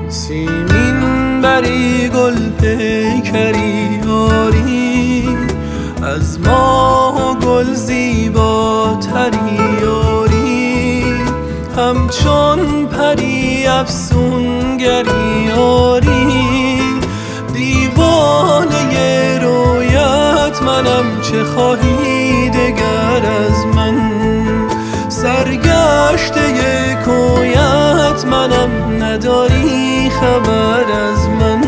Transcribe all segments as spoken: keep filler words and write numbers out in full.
سیمین بری گل پیکری آری، از ماه و گل زیباتری آری، همچون پری افسونگری آری. دیوانه رویت منم، چه خواهی دگر از من؟ سرگشته کویت منم، نداری خبر از من.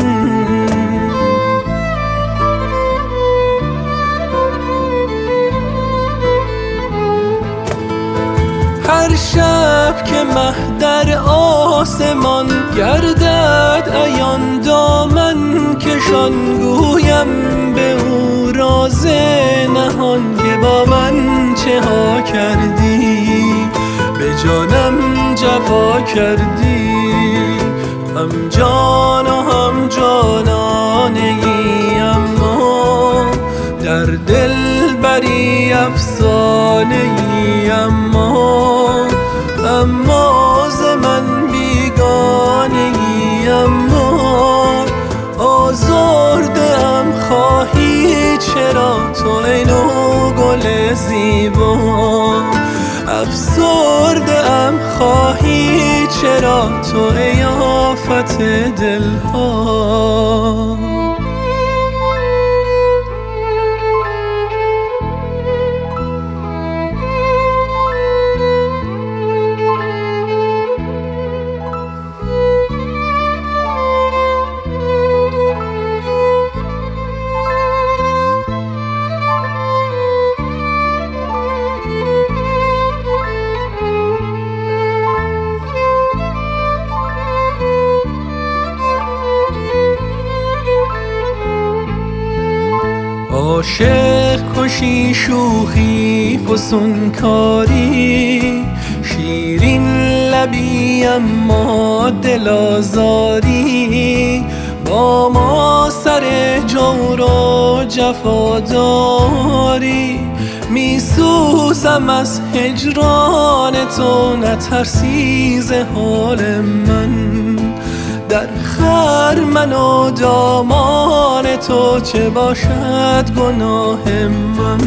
هر شب که مه در آسمان گردد عیان، دامن کشان گویم به او راز نهان که با من چه ها کردی، به جانم جفا کردی. هم جان و هم جانانه ای، اما در دل بری افسانه ای، اما اما ز من بیگانه ای. اما آزرده ام خواهی چرا تو ای نو گل زیبا، افسرده ام خواهی چرا تو ای آفت دلها. عاشق کشی شوخی فسونکاری، شیرین لبی اما دل آزاری. با ما سر جور و جفا داری، می سوزم از هجران تو، نترسی ز حال من. در خرمن و دامان تو چه باشد گناه من؟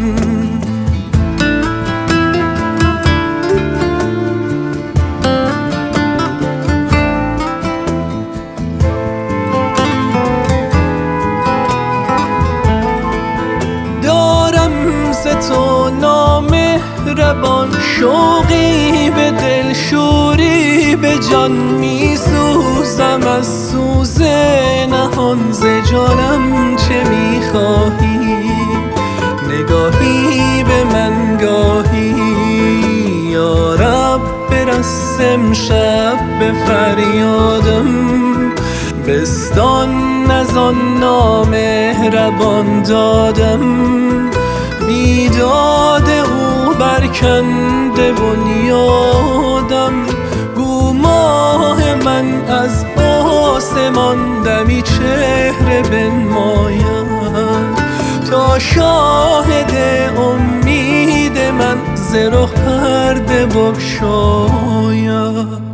دارم ز تو نامهربان شوقی به دل، شوری به جان. می سوزم از سوز نهان، ز جانم چه می خواهی؟ نگاهی به من گاهی، یا رب برس امشب به فریادم. بستان از آن نامهربان دادم، بیداد او برکنده بنیادم. گو ماه من از آسمان دمی چهره بنماید، تا شاهد امید من ز رخ پرده بگشاید.